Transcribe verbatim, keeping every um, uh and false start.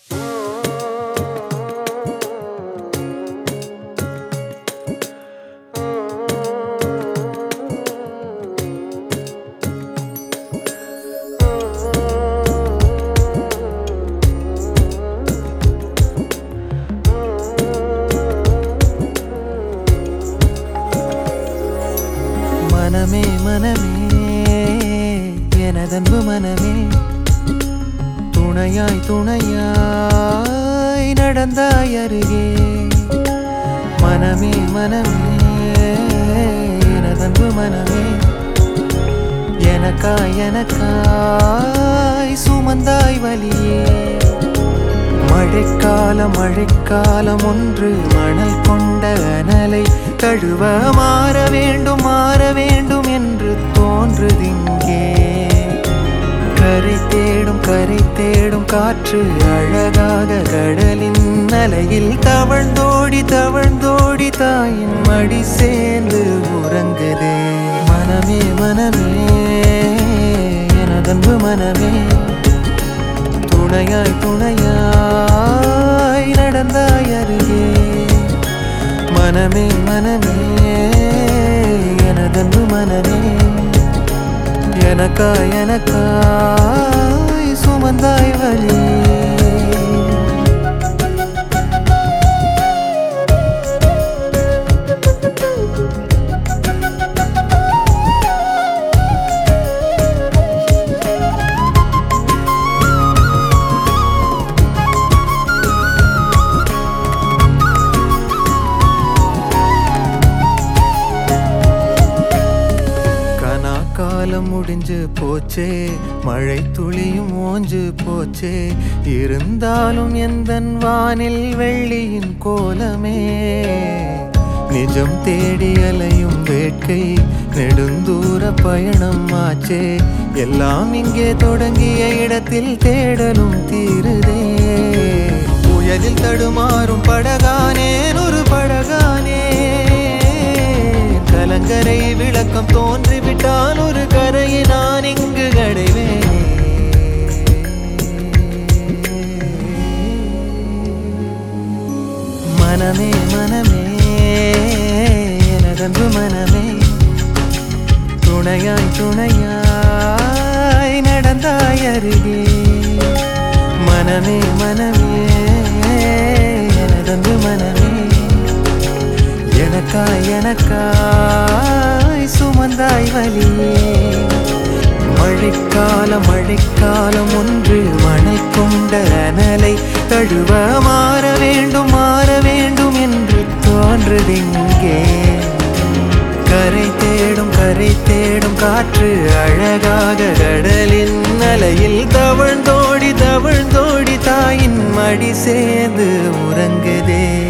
மனமே மனமே எனதன்பு மனமே துணையாய் துணையாய் நடந்தாய் அருகே. மனமே மனமே எனதன்பு மனமே எனக்காய் எனக்காய் சுமந்தாய் வலியே. மழைக்காலம் மழைக்காலம் ஒன்று மணல் கொண்ட அனலை தழுவ மாற வேண்டும் மாற வேண்டும் என்று தோன்றுதிங்கே. கரை தேடும் கரை தேடும் காற்று அழகாக கடலின் அலையில் தவழ்ந்தோடி தவழ்ந்தோடி தாயின் மடி சேர்ந்து உறங்குதே. மனமே மனமே எனதன்பு மனமே துணையாய் துணையாய் நடந்தாய் அருகே. மனமே மனமே எனதன்பு மனமே எனக்காய் எனக்காய் சுமந்தாய் வலி. காலம் முடிஞ்சு போச்சே மழை துளியும் ஓஞ்சு போச்சே. இருந்தாலும் எந்தன் வானில் வெள்ளியின் கோலமே. நிஜம் தேடி அலையும் வேட்கை நெடுந்தூர பயணம் ஆச்சே. எல்லாம் இங்கே தொடங்கிய இடத்தில் தேடலும் தீருதே. புயலில் தடுமாறும் படகானேன் ஒரு படகானே. கலங்கரை விளக்கம் தோன்றிவிட்டால் ஒரு கரையை நான் இங்கு கடைவேனே. மனமே மனமே எனதன்பு மனமே துணையாய் துணையாய் நடந்தாய் அருகே. மனமே மனமே எனதன்பு மனமே எனக்காய் எனக்காய் சுமந்தாய் வலியே. மழைக்காலம் மழைக்காலம் ஒன்று மணல் கொண்ட அனலை தழுவ மாற வேண்டும் மாற வேண்டும் என்று தோன்றுதிங்கே. கரை தேடும் கரை தேடும் காற்று அழகாக கடலின் அலையில் தவழ்ந்தோடி தவழ்ந்தோடி தாயின் மடி சேர்ந்து உறங்குதே.